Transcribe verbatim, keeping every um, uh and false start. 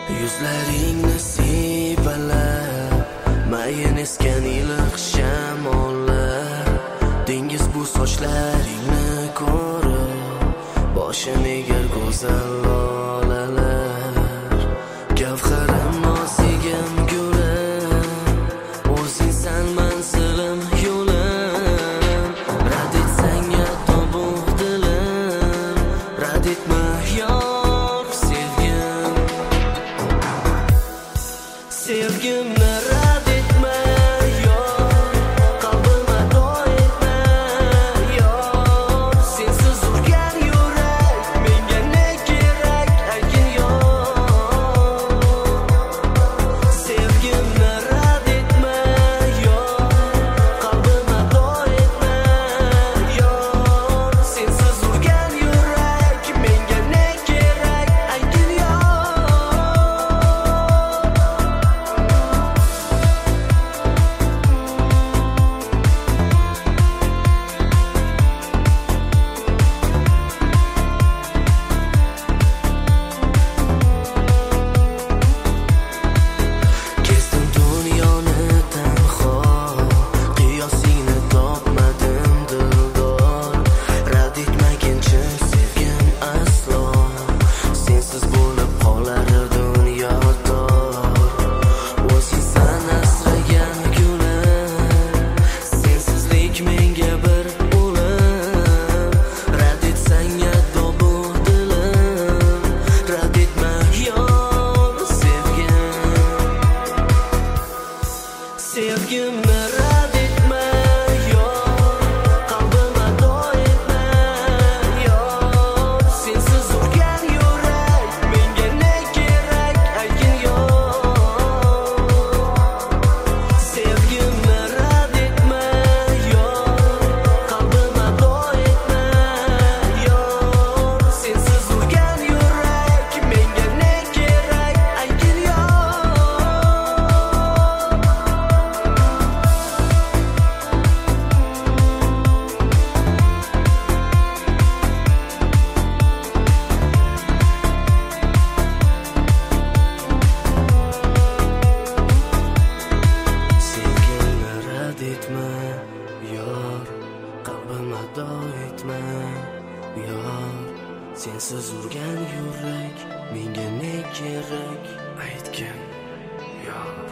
Yuzlaringni siypalab mayin esgan iliq shamollar, dengiz bu sochlaringni ko'rib boshim egar go'zal lolalar. Gavharim nozigim gulim, o'zingsan manzilim yo'lim. Rad etsang yatto bu dilim, rad etma yor sevgim. Sevgimni rad etma yor, qalbimga do'y etma yor. Sensiz urgan yurak menga ne kerak aytgin yor. Sevgimni rad etma yor, qalbimga do'y etma yor. Sensiz urgan yurak menga ne kerak aytgin yor. Kezdim dunyoni tanho, qiyosingni topmadim dildor. Rad etmaguncha sevgim aslo, sensiz bo'lib qolar dunyo tor. O'zingsan asragan gulim, sensizlik menga bir o'lim. Rad etsang yatto bu dilim, rad etma yor sevgim. Sevgimni rad etma yor, qalbimga do'y etma yor. Sensiz urgan yurak menga ne kerak aytgin yor. Sevgimni rad etma yor, qalbimga do'y etma yor. Sensiz urgan yurak menga ne kerak aytgin yor. Sevgimni rad etma yor, qalbimga do'y etma yor. Sensiz urgan yurak menga ne kerak aytgin yor.